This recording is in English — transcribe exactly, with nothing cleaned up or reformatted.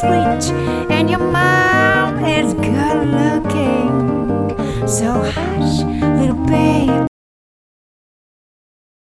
sweet, and your mom is good looking. So hush, little baby.